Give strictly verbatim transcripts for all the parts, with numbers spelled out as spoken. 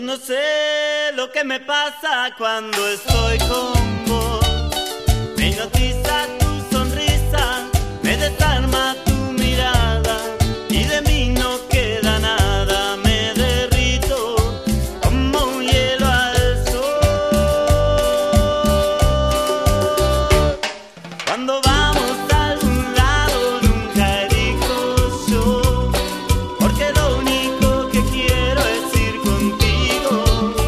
no sé lo que me pasa cuando estoy con vos. Me hipnotiza tu sonrisa, me desarma tu mirada y de mí no queda nada. Me derrito como un hielo al sol. Cuando vamos a algún lado nunca elijo yo, porque lo único que quiero es ir contigo.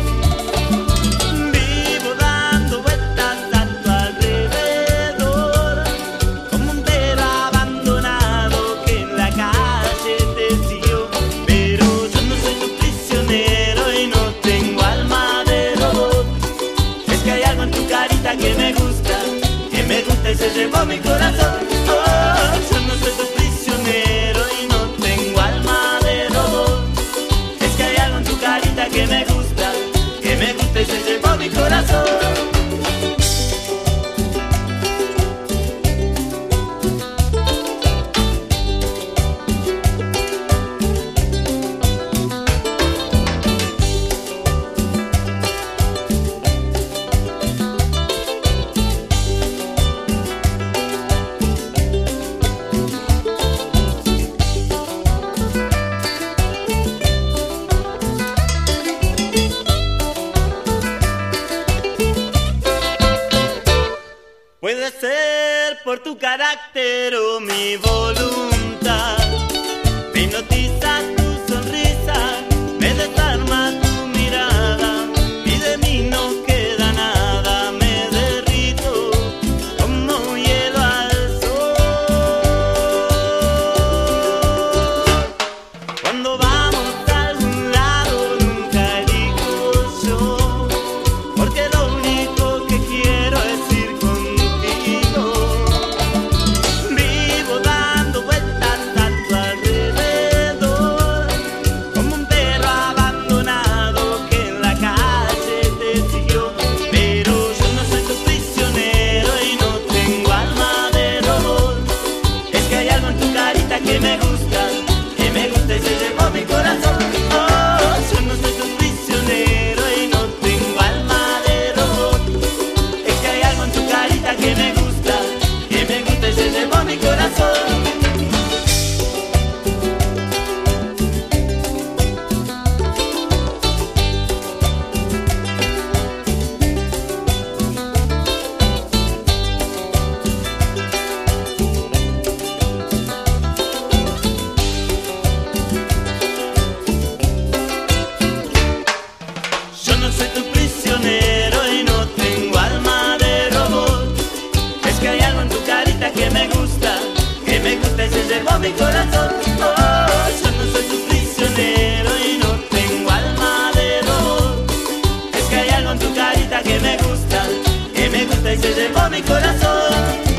Vivo dando vueltas a tu alrededor, como un perro abandonado que en la calle te siguió. Pero yo no soy tu prisionero y no tengo alma de robot. Es que hay algo en tu carita que me gusta, que me gusta y se llevó mi corazón. Oh, yo no soy tu prisionero y no tengo alma de robot. Es que hay algo en tu carita que me gusta, que me gusta y se llevó mi corazón. Puede ser por tu carácter o mi voluntad. Me hipnotiza tu sonrisa, me desarma tu mirada y de mí no queda nada. Me derrito como un hielo al sol. Cuando vamos a algún lado nunca elijo yo, porque lo único que quiero es ir contigo. Vivo dando vueltas a tu alrededor, como un perro abandonado que en la calle te siguió. Pero yo no soy tu prisionero y no tengo alma de robot. Es que hay algo en tu carita que me gusta, que me gusta y se llevó mi corazón. Oh, yo no soy tu prisionero y no tengo alma de robot. Es que hay algo en tu carita que me gusta, que me gusta y se llevó mi corazón. Yo no soy tu prisionero y no tengo alma de robot. Es que hay algo en tu carita que me gusta, que me gusta y se llevó mi corazón. Oh, yo no soy tu prisionero y no tengo alma de robot. Es que hay algo en tu carita que me gusta, que me gusta y se llevó mi corazón.